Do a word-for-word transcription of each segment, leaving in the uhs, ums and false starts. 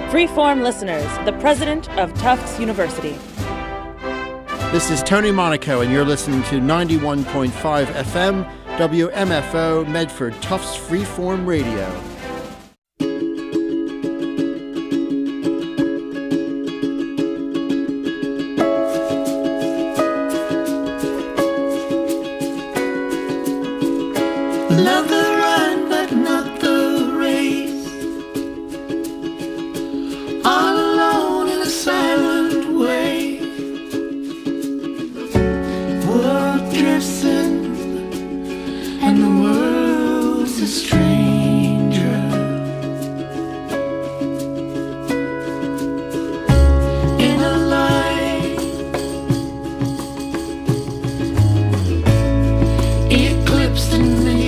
Freeform listeners, the president of Tufts University. This is Tony Monaco, and you're listening to ninety-one point five F M, W M F O, Medford, Tufts Freeform Radio. Love the run, but not the race. All alone in a silent way. World drifts in, and the world's a stranger. In a light, eclipsed in the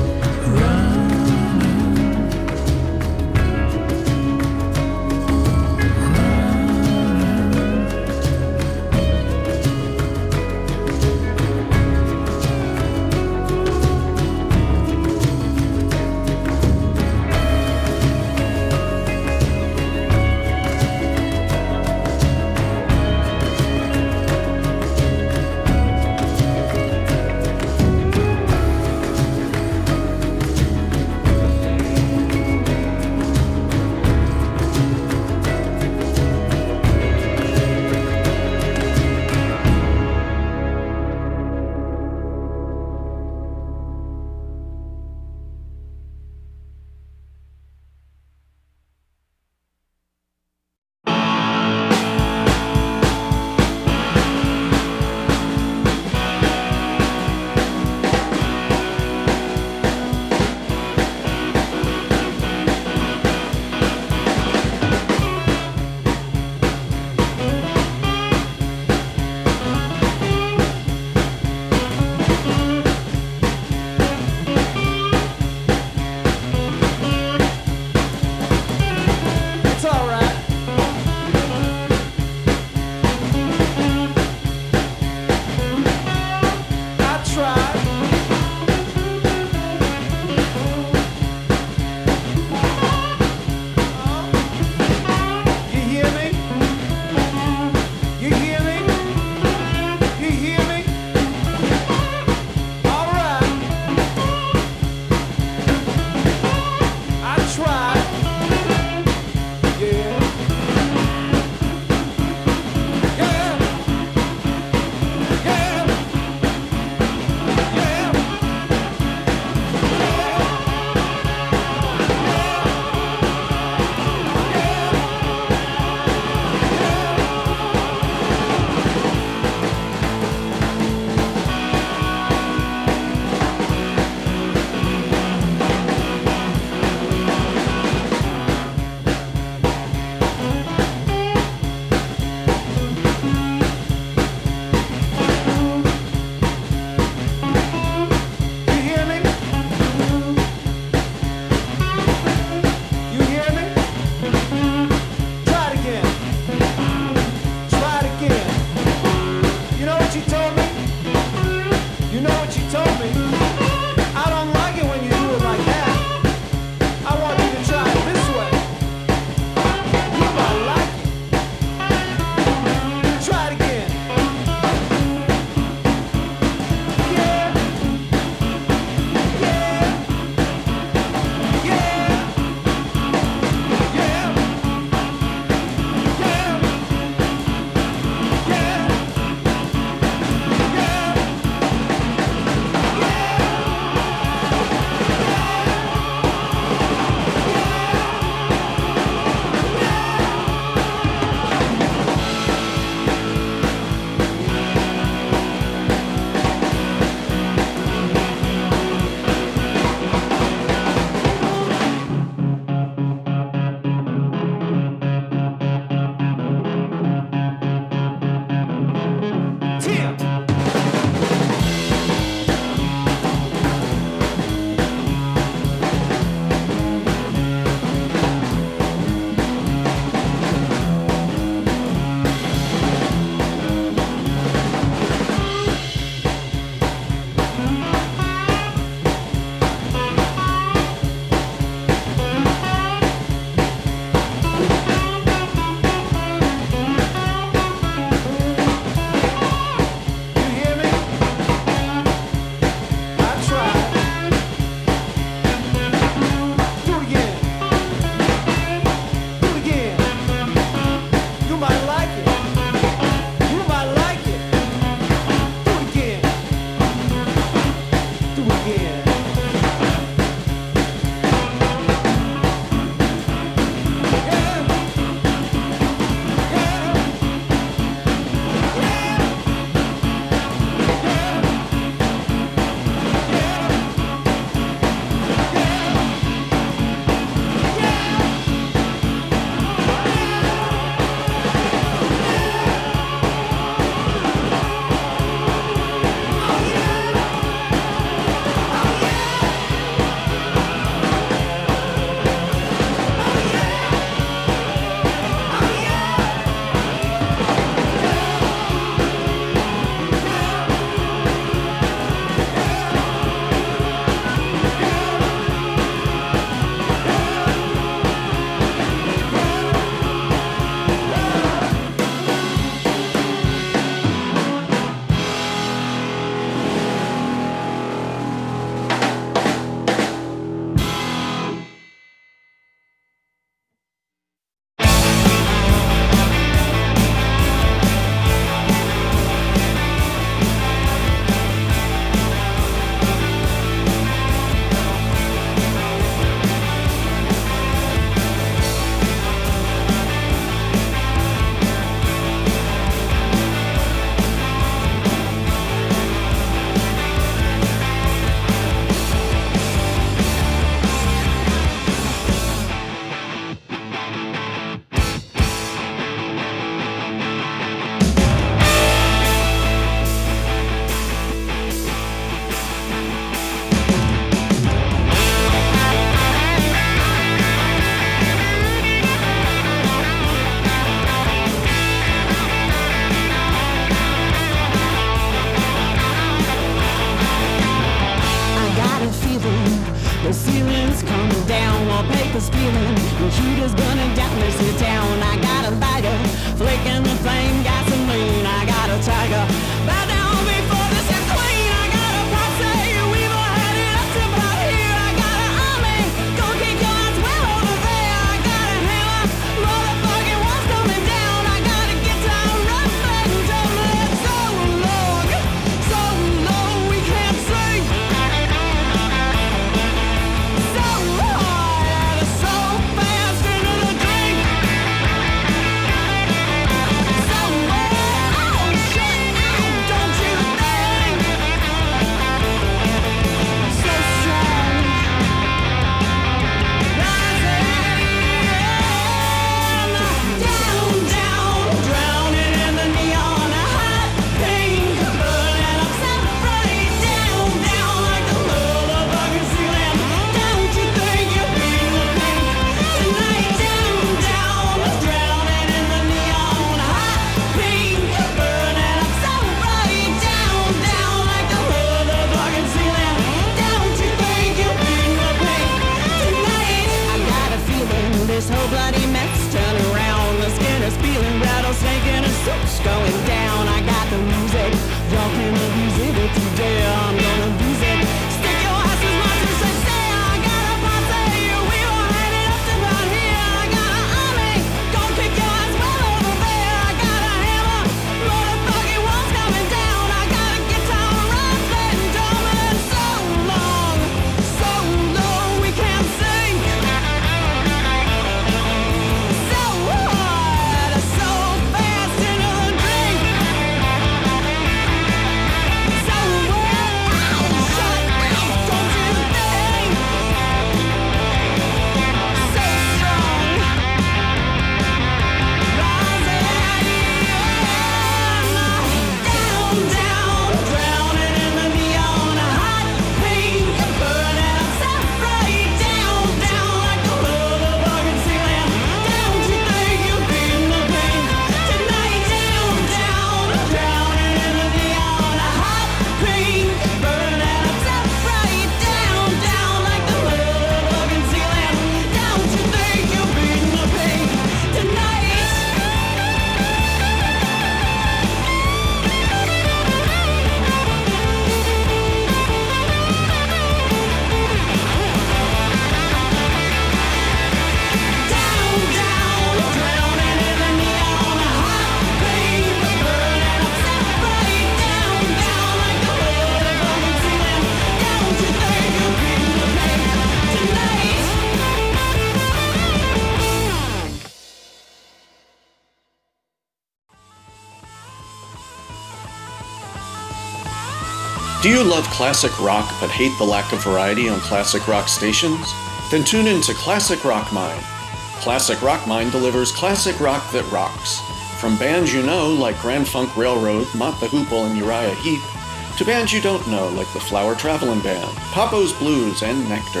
Do you love classic rock but hate the lack of variety on classic rock stations? Then tune in to Classic Rock Mine. Classic Rock Mine delivers classic rock that rocks. From bands you know like Grand Funk Railroad, Mott the Hoople, and Uriah Heep, to bands you don't know like the Flower Travelin' Band, Papo's Blues, and Nectar.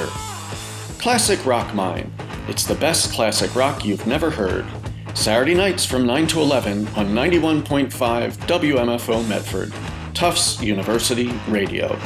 Classic Rock Mine. It's the best classic rock you've never heard. Saturday nights from nine to eleven on ninety-one point five W M F O Medford, Tufts University Radio.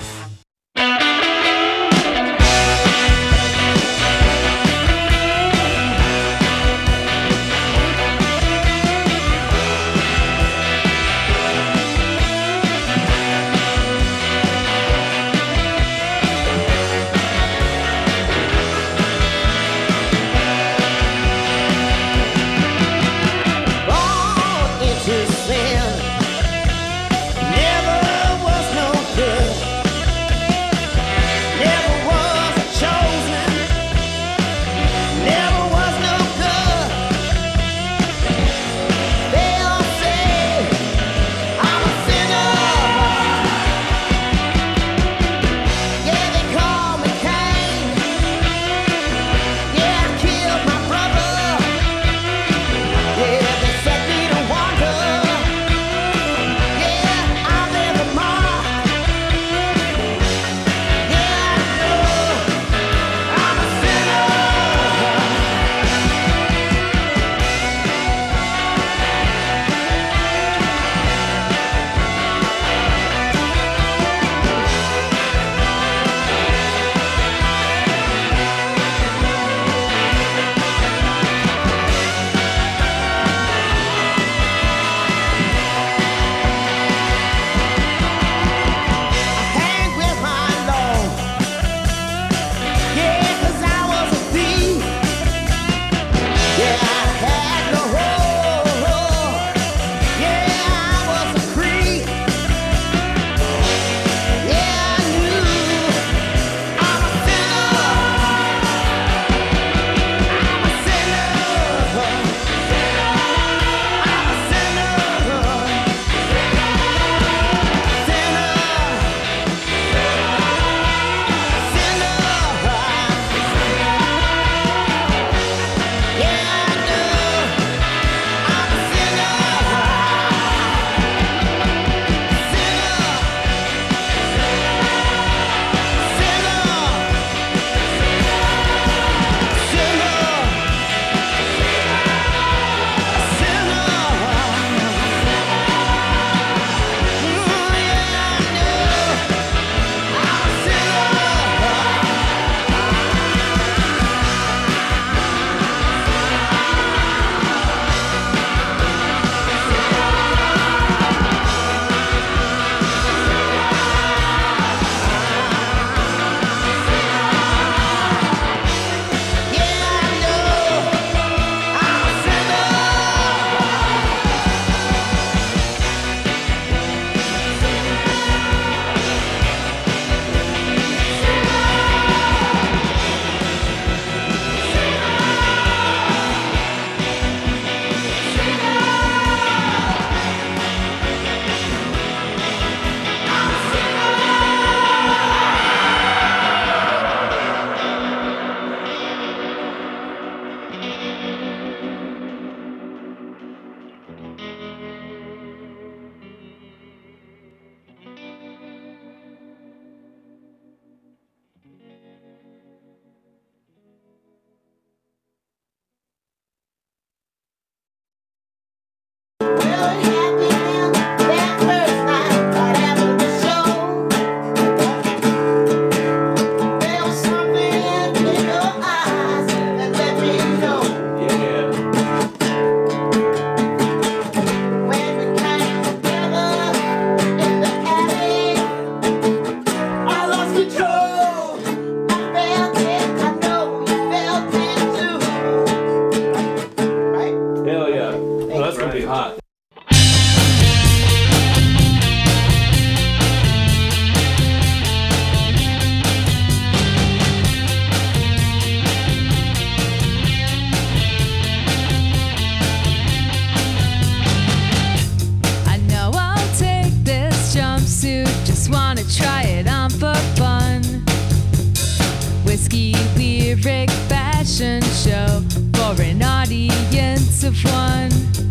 Try it. face of one.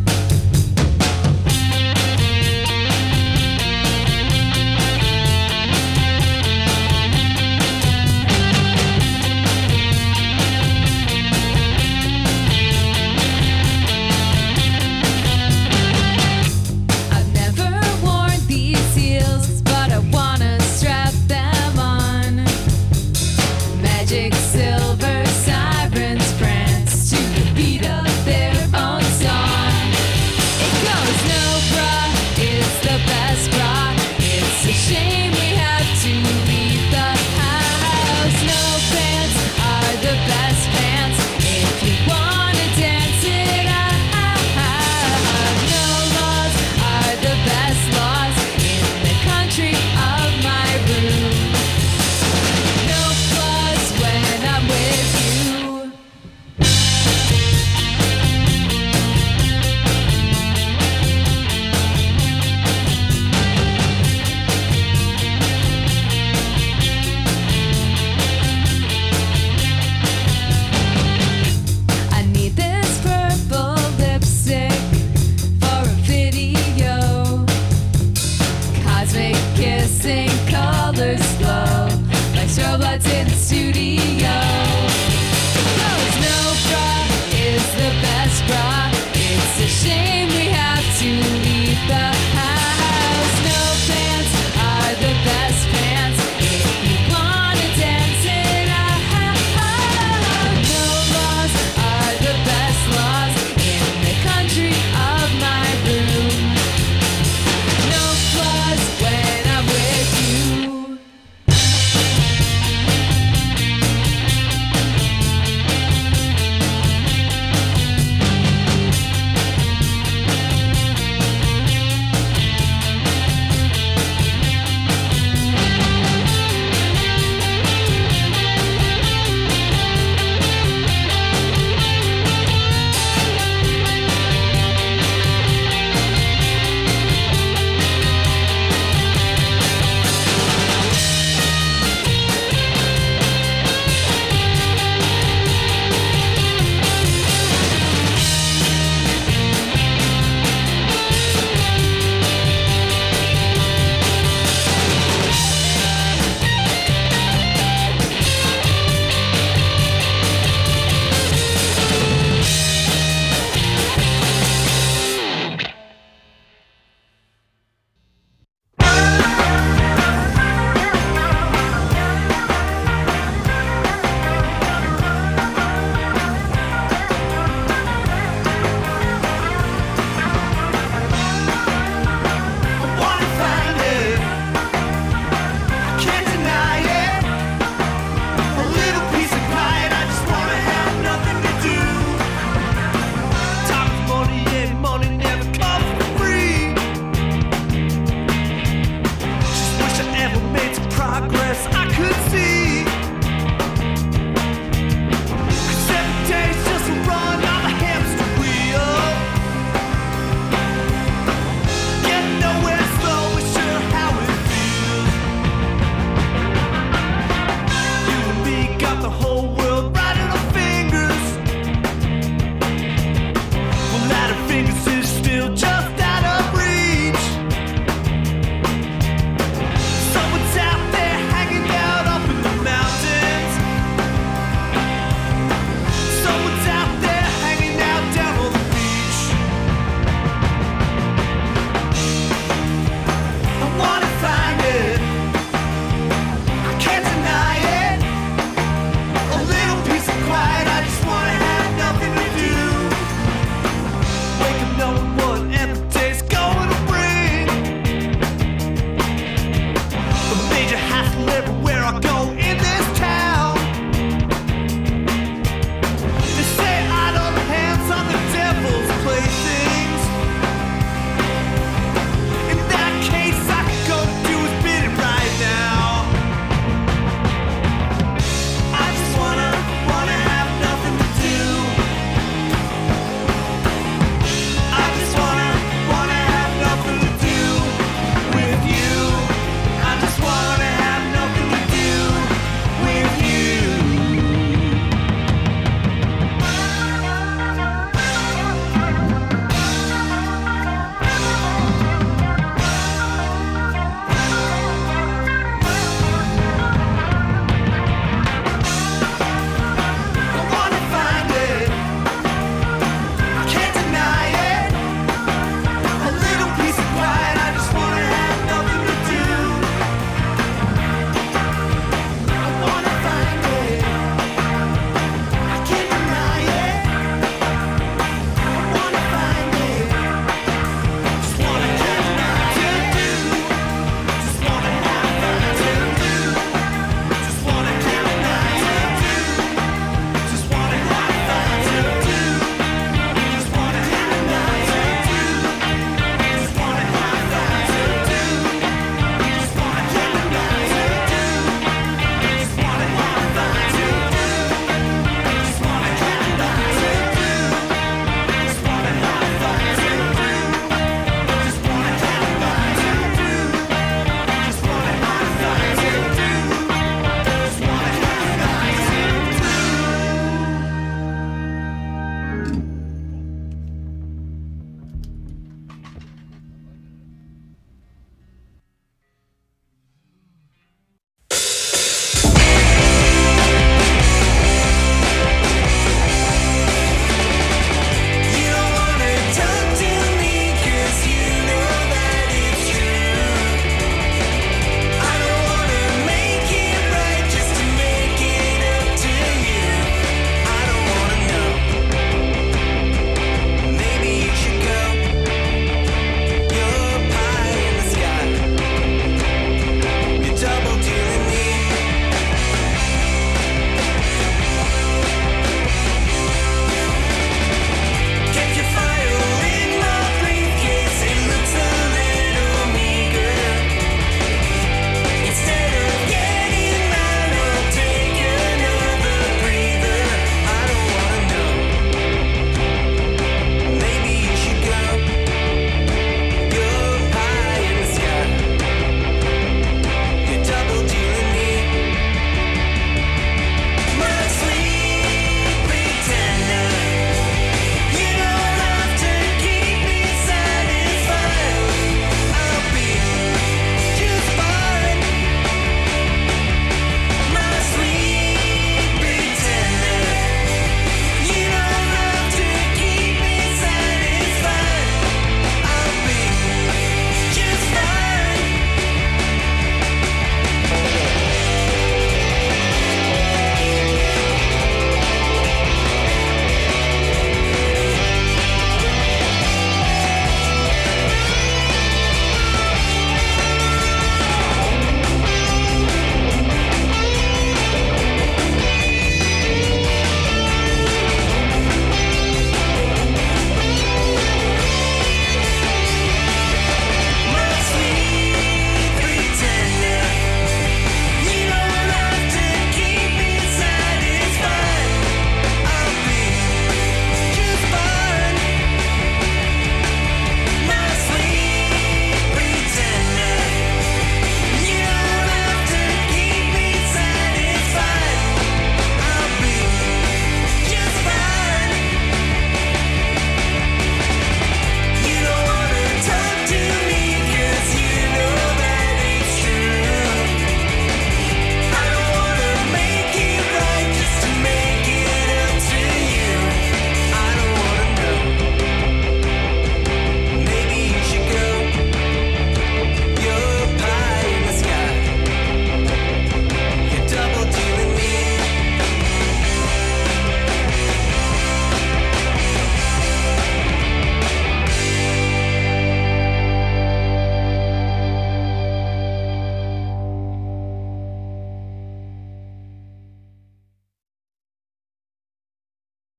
I've never worn these heels, but I wanna strap them on. Magic silver sirens prance to the beat of their own song.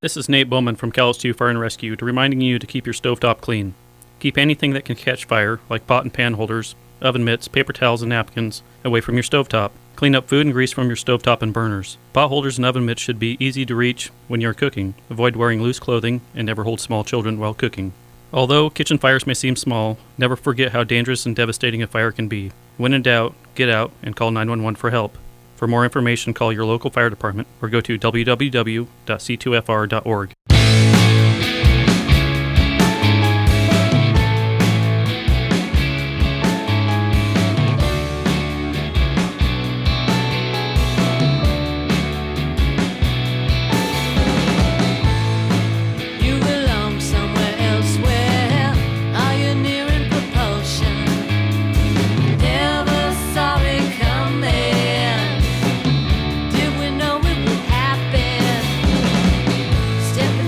This is Nate Bowman from Calais Fire and Rescue, to reminding you to keep your stovetop clean. Keep anything that can catch fire, like pot and pan holders, oven mitts, paper towels, and napkins, away from your stovetop. Clean up food and grease from your stovetop and burners. Pot holders and oven mitts should be easy to reach when you're cooking. Avoid wearing loose clothing and never hold small children while cooking. Although kitchen fires may seem small, never forget how dangerous and devastating a fire can be. When in doubt, get out and call nine one one for help. For more information, call your local fire department or go to w w w dot c two f r dot org. You belong somewhere elsewhere. Are you nearing propulsion? Never saw it coming. Did we know it would happen? Step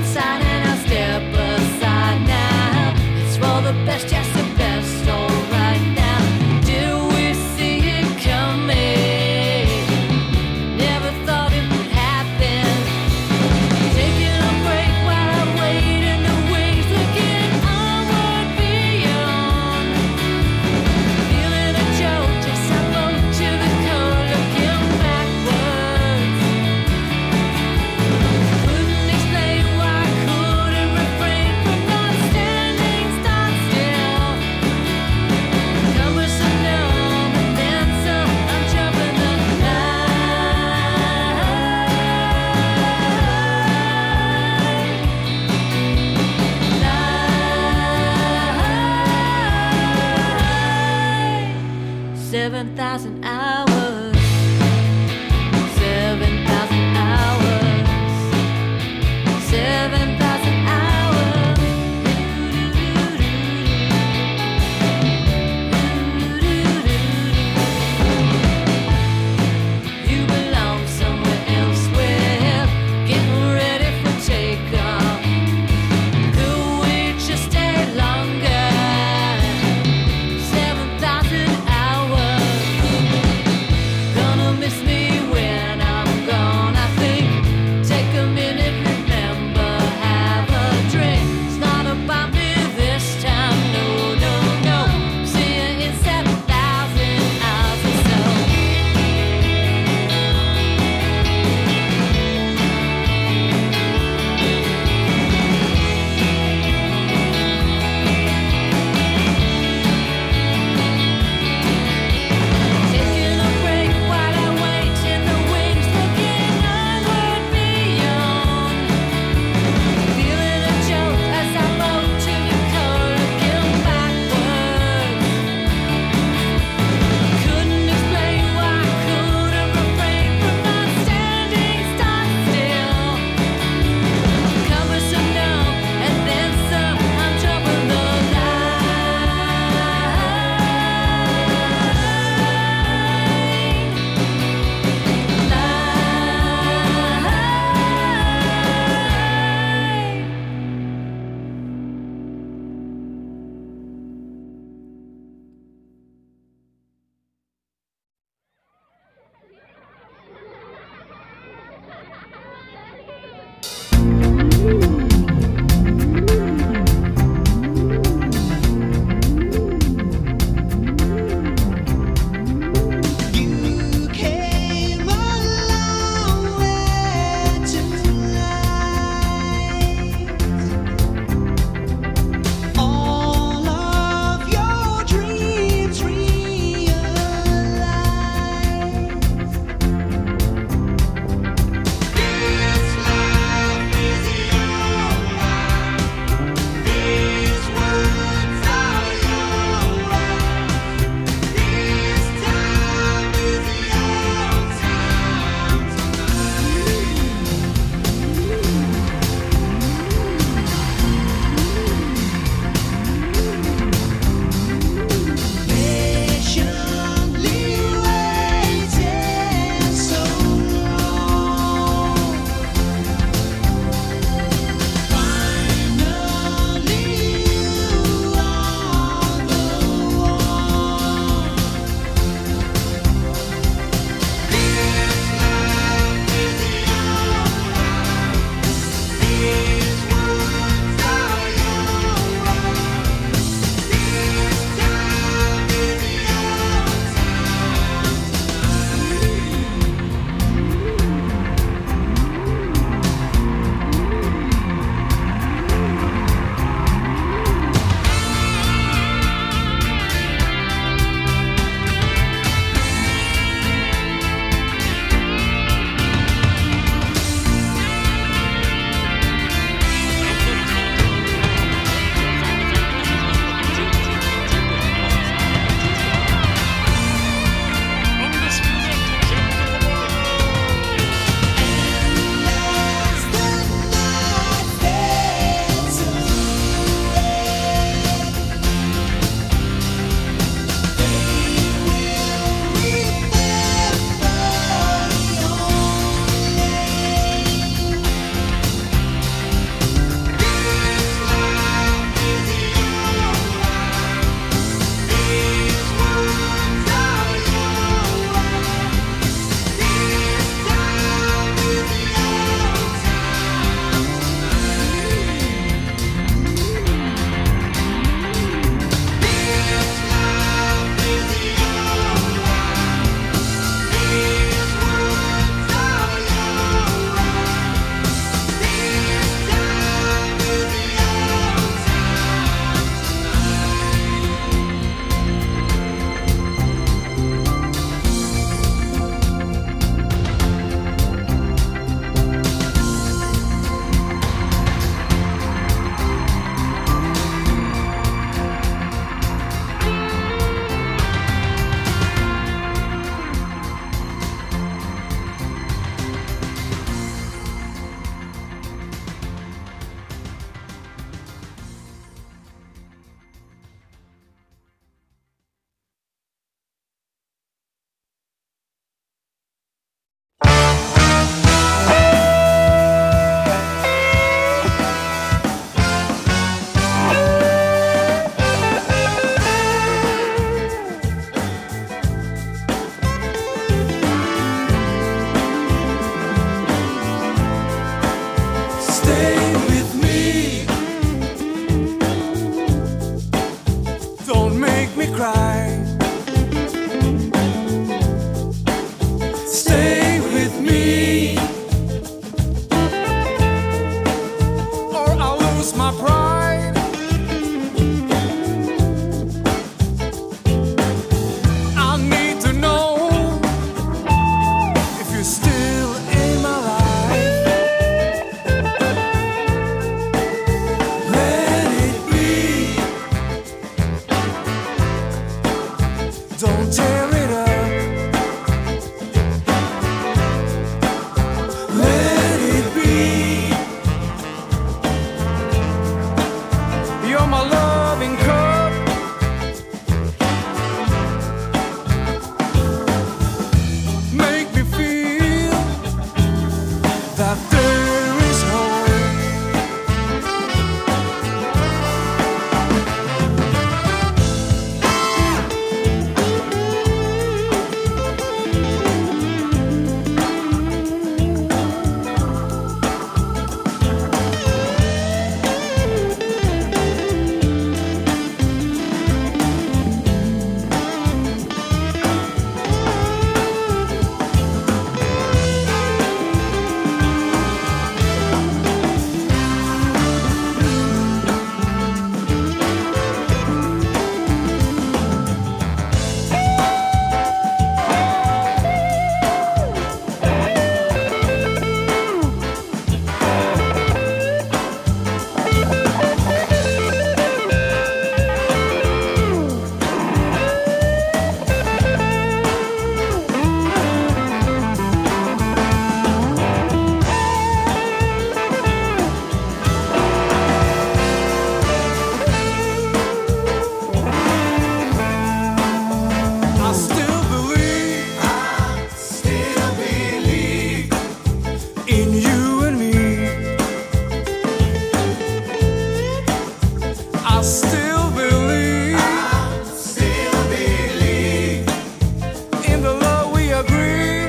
still believe, I still believe in the love we agree.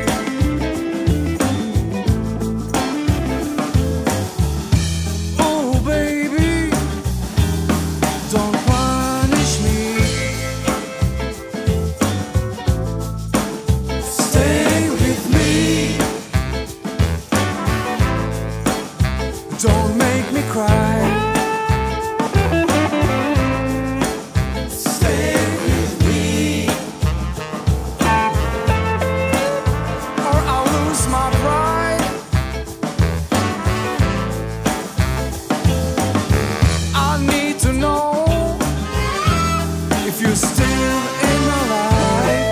Oh baby, don't punish me. Stay with me. Don't make me cry. stay with me. Or I'll lose my pride. I need to know if you're still in my life.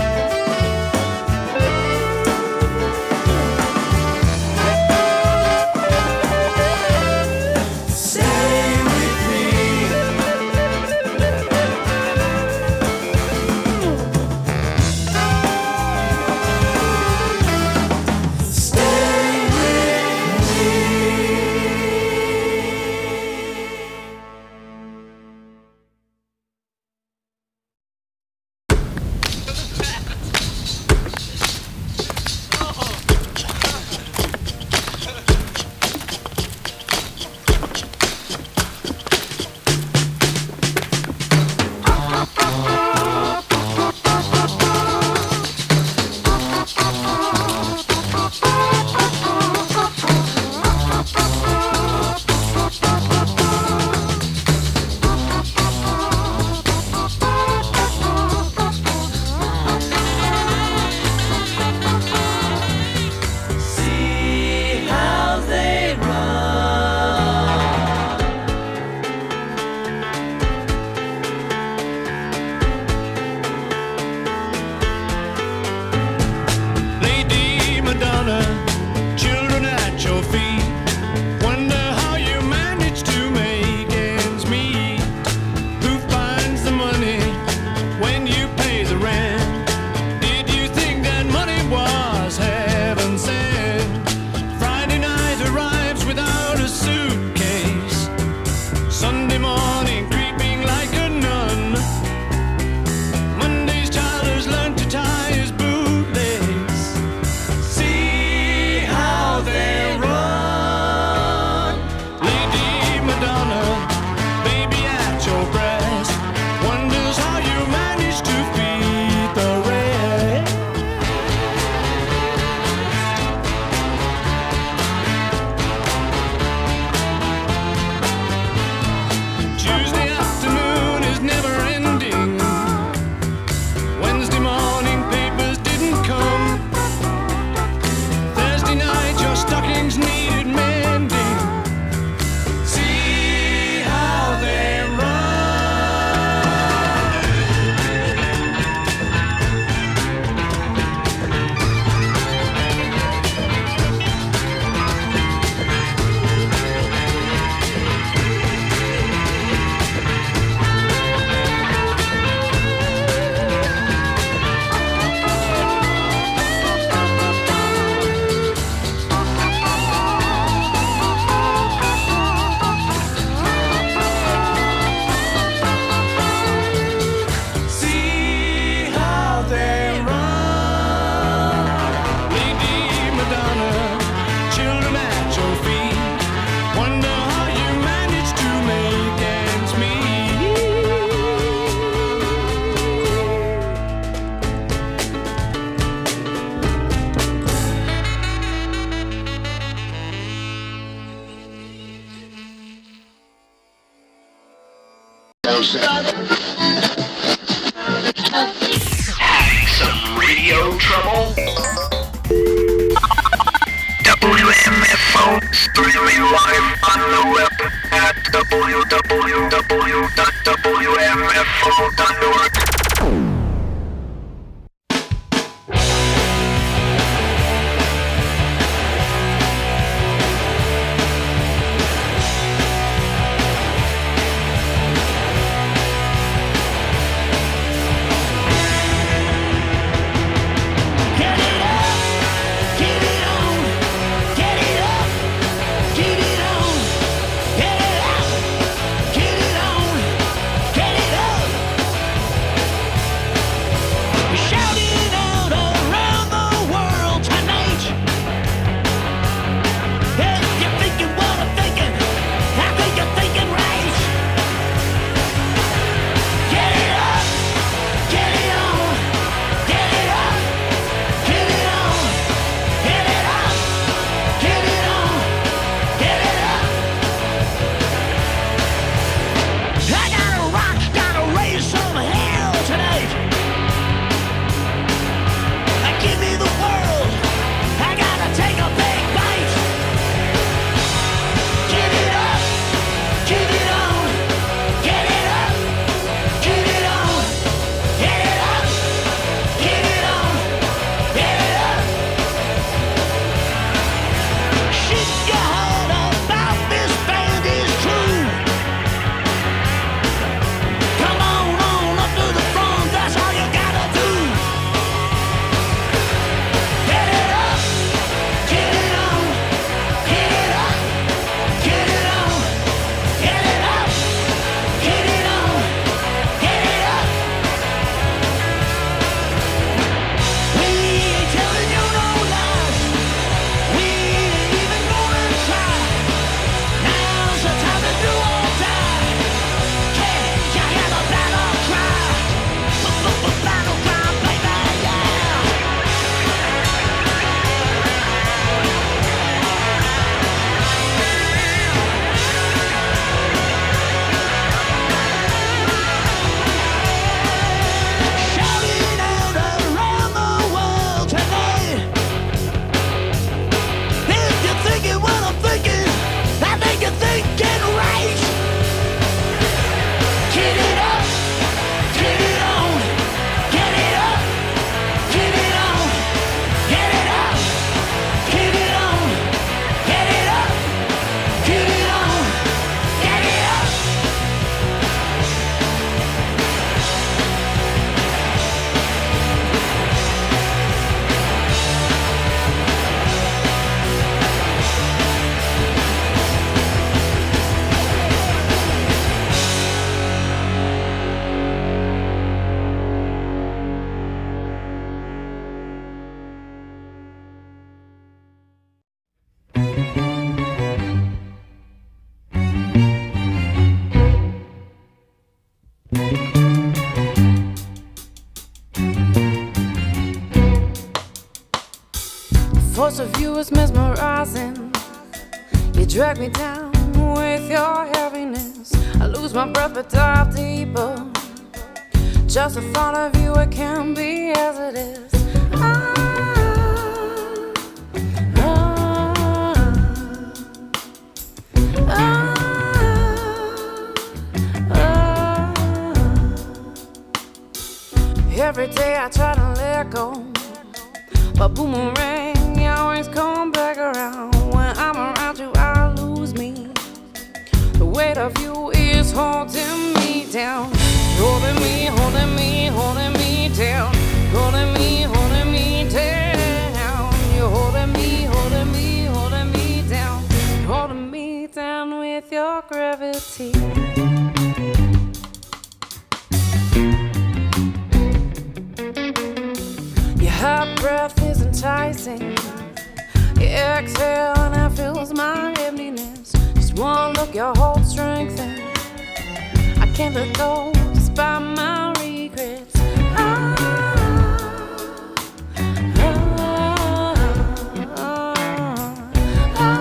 Stay with me. Stay with See how they run. Lady Madonna, children at your feet. Wonder how you manage to make ends meet. Who finds the money when you pay the rent? Did you think that money was heaven sent? Friday night arrives without a suitcase. Sunday morning creeping like a nun. Monday's child has learned to tie his bootlace. See how they run. Lady Madonna, baby at your breast, wonders how you manage to feed the rest. Tuesday afternoon is never ending. Wednesday morning papers didn't come. Thursday night your stockings needed mending. See how they run. See how they run. Lady Madonna, children at your feet. Wonder how you manage to make ends meet. Some radio trouble? W M F O streaming live on the web at w w w dot w m f o dot org. Get it up, keep it on. Get it up, keep it on. Get it up, keep it on. close of you is mesmerizing. You drag me down with your heaviness. I lose my breath but dive deeper. Just the thought of you, it can be as it is. Ah, ah, ah, ah. Every day I try to let go, but boomerang, you always come back around. When I'm around you, I lose me. The weight of you is holding me down. Holding me, holding me, holding me down. Holding me, holding me down. You're holding me, holding me, holding me down. Holding me down with your gravity. Your hot breath is enticing. You exhale and it fills my emptiness. Just one look, your whole strength and I can't let go despite my regrets. Ah, ah, ah, ah,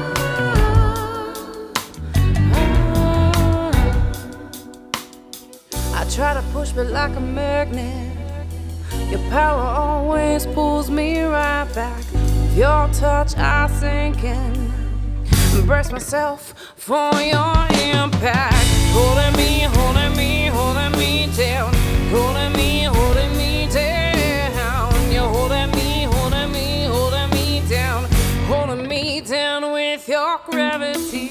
ah. I try to push but like a magnet, your power always pulls me right back. With your touch I sink in, embrace myself for your impact. Holding me, holding me, holding me down. Holding me, holding me down. You're holding me, holding me, holding me down. Holding me down with your gravity.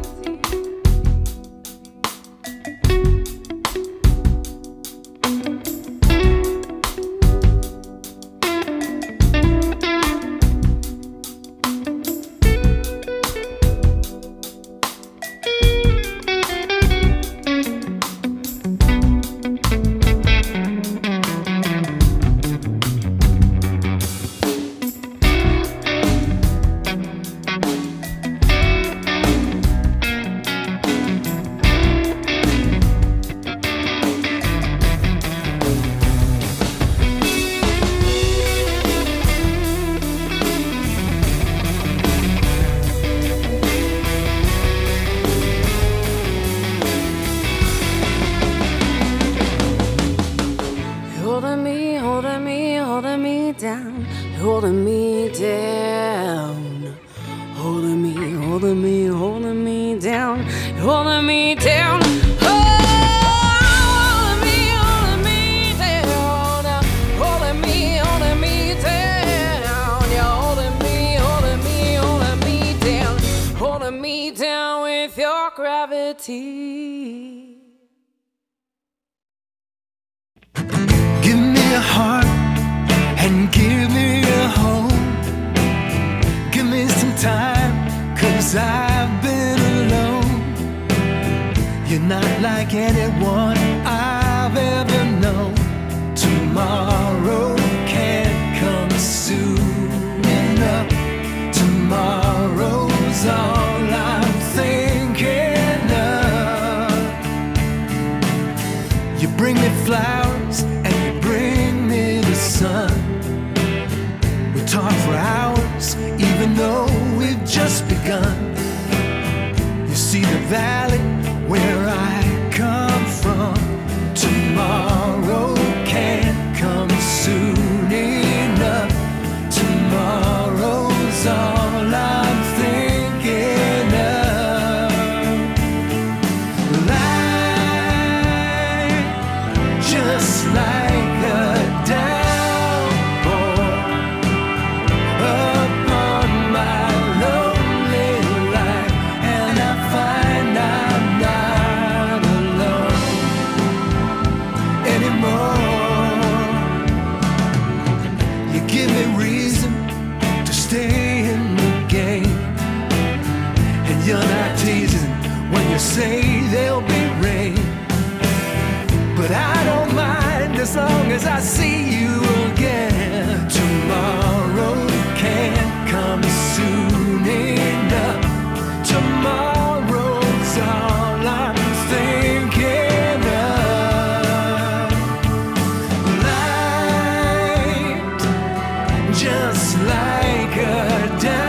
Holding me down, holding me, holding me, holding me down, holding me down. Oh, holding me, holding me down, holding me, holding me down. You're holding me, holding me, holding me down, holding me down with your gravity. Give me a heart and give me a home. Give me some time, cause I've been alone. You're not like anyone I've ever known. Tomorrow can't come soon enough. Tomorrow's all I'm thinking of. You bring me flowers and you bring me the sun. Talk for hours, even though we've just begun. You see the valley where I come from. Tomorrow can't come soon enough. Tomorrow's all I'm thinking of. Life, just like a downpour upon my lonely life, and I find I'm not alone anymore. You give me reason to stay in the game, and you're not teasing when you say there'll be rain. But I don't mind as long as I see you again. Tomorrow can't come soon enough. Tomorrow's all I'm thinking of. Light, just like a diamond.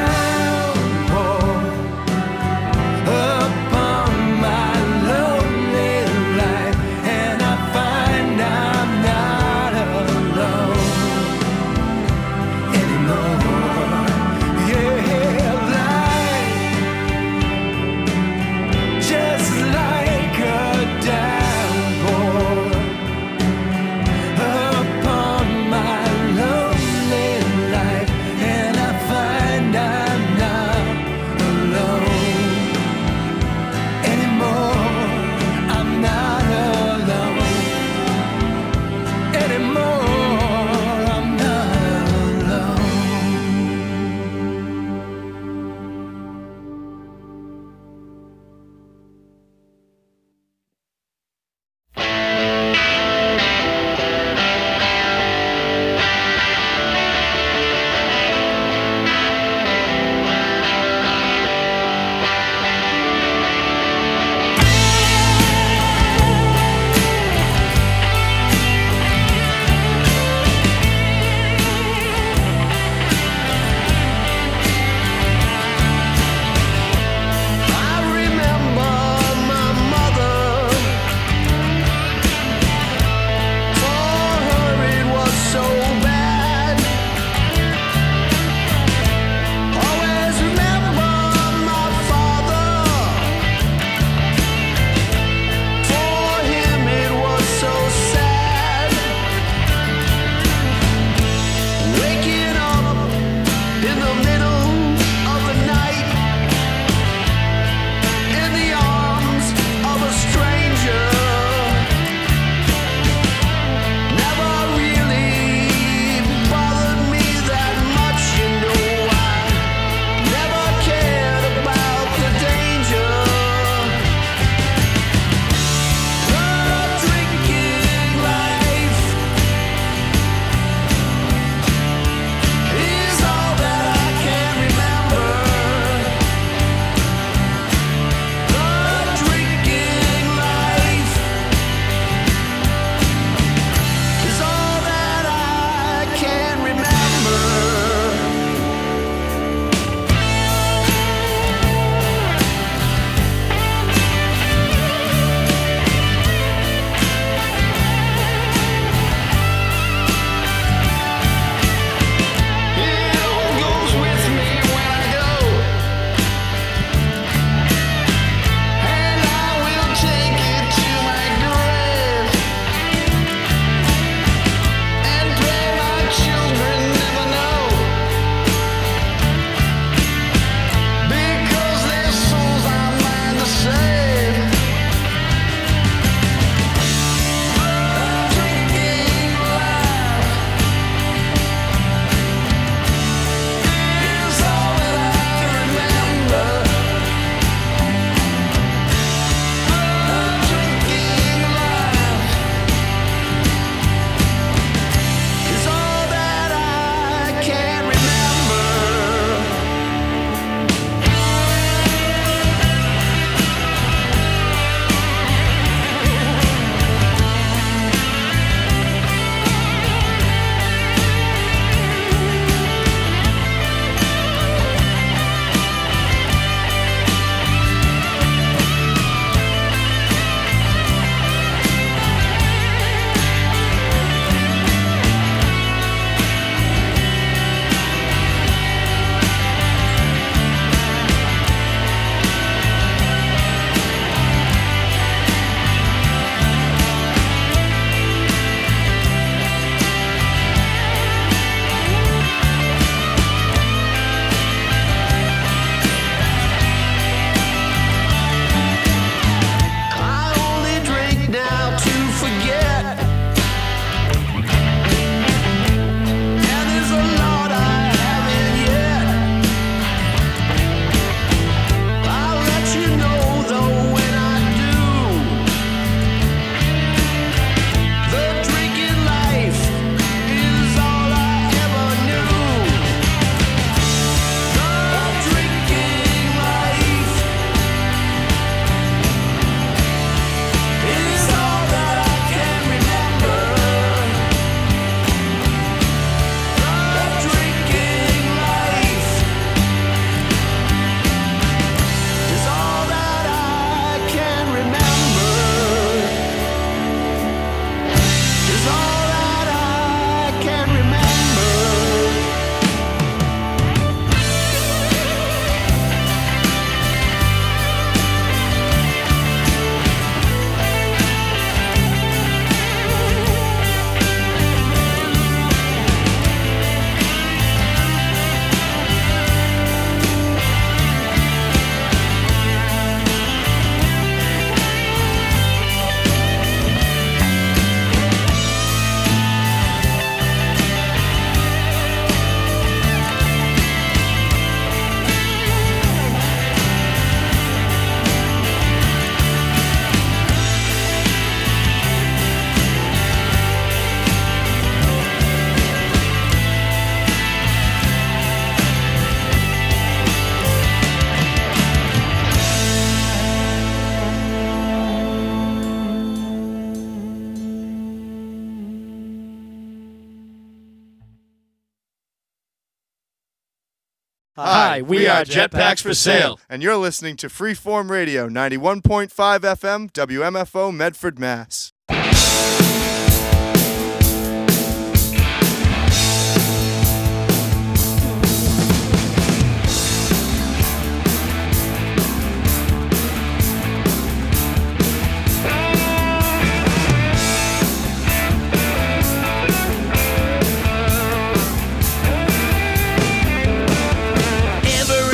Hi, we are Jetpacks for Sale. And you're listening to Freeform Radio, ninety-one point five F M, W M F O, Medford, Mass.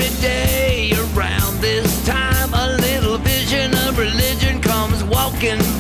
Walking